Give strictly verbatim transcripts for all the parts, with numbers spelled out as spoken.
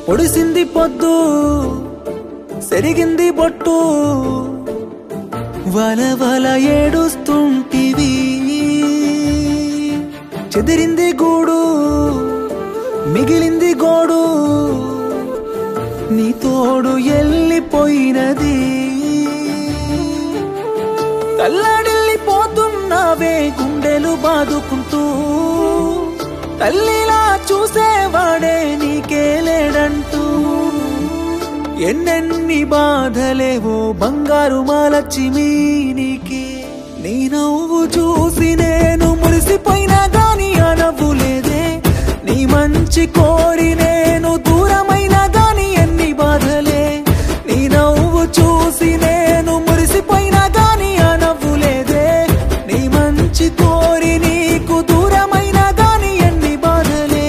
పొడిసింది పొద్దు సెరిగింది బొట్టు వల వల ఏడుస్తుంటివి చెదిరింది గూడు మిగిలింది గోడు నీ తోడు ఎల్లిపోయినది తల్లడిల్లిపోతున్నావే గుండెలు బాదుకుంటూ తల్లిలా చూసేవాడే నీకే లేడంటూ ఎన్నెన్ని బాధలేవో బంగారు మాలచ్చిమి నీకే నీ నవ్వు చూసి నేను మురిసిపోయినా గాని ఆ నవ్వు లేదే నీ మంచి కోరి నేను దూరమైనా గాని ఎన్ని బాధలే నీ నవ్వు చూసి నేను మురిసిపోయినా గాని ఆ నవ్వు లేదే నీ మంచి కోరి నీకు దూరమైనా గాని ఎన్ని బాధలే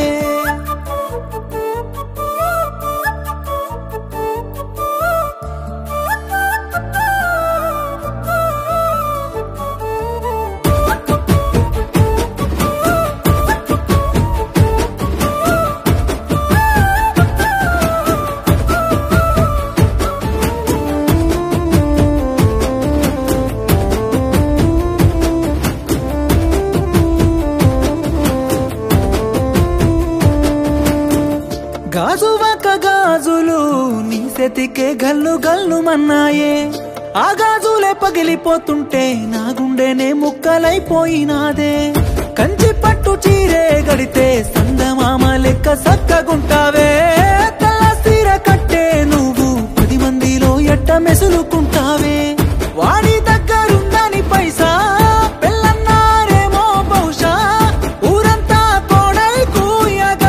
గాజువక గాజులు నీ సెతికే గల్లు గల్లు మన్నాయే ఆ గాజులే పగిలిపోతుంటే నా గుండెనే ముక్కలైపోయినాదే కంచి పట్టు చీరే గడితే సందమామ లెక్క సక్కగుంటావే తల్ల సీర కట్టే నువ్వు పది మందిలో ఎట్ట మెసులుకుంటావే వాడి దగ్గరుందని పైసా పెళ్ళన్నారేమో బహుశా ఊరంతా కోడై కూయగా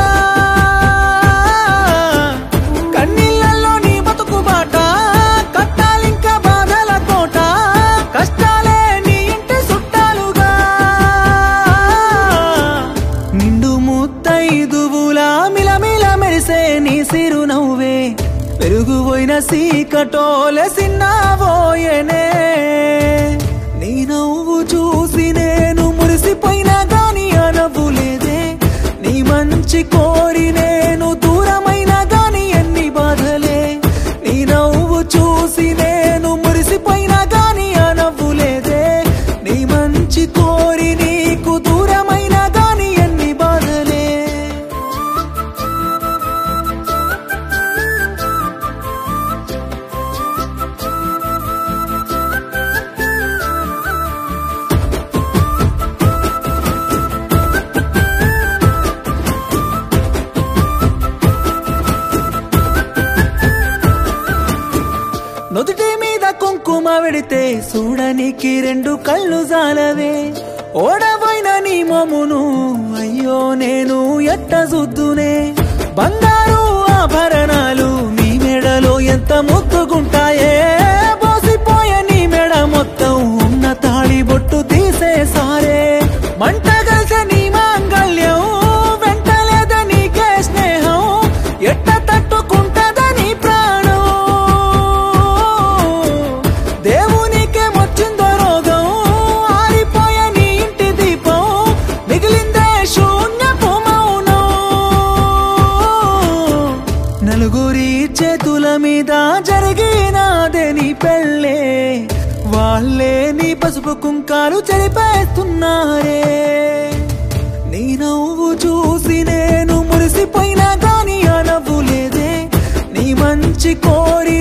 కన్నీళ్ళల్లో నీ బతుకు బాట కట్టాలింక బాధల కోట కష్టాలే నీ ఇంటి చుట్టాలుగా నిండు ముత్తైదువులా మిలమిల మెరిసే నీ సిరు నవ్వే పెరుగుపోయిన సీకటోలే సిన్నావోయనే నీ నవ్వు చూసి నేను మురిసిపోయినా గాని ఆ నవ్వు లేదే నీ మంచి కోరి నేను దూరమైనా గాని ఎన్ని బాధలే నీ నవ్వు చూసి నేను మురిసిపోయినా గాని ఆ నవ్వు లేదే నీ మంచి కోరి నీకు దూరమైనా గాని ఎన్ని బాధలే నుదుటి మీద కుంకుమ వెడితే చూడనికి రెండు కళ్ళు జాలవే ఓడబోయిన నీ మోమును అయ్యో నేను ఎట్ట చూద్దునే బంగారు ఆభరణాలు నీ మెడలో ఎంత ముద్దుగుంటాయే బోసిపోయే నీ మెడ మొత్తం ఉన్న తాళి బొట్టు తీసేసారే మంట కలిసే నీ మాంగళ్యం వెంటలేద నీకే స్నేహం ఎట్ట తట్టుకుంటదని ప్రాణం దేవునికే మొచ్చిందో రోగం ఆరిపోయే నీ ఇంటి దీపం మిగిలిందే శూన్యపు మౌనం నలుగురి చేతుల మీద జరిగినాదే నీ పెళ్ళే వాళ్ళే నీ పసుపు కుంకాలు చెరిపేస్తున్నారే నీ నవ్వు చూసి నేను మురిసిపోయినా గాని ఆ నవ్వు లేదే నీ మంచి కోరి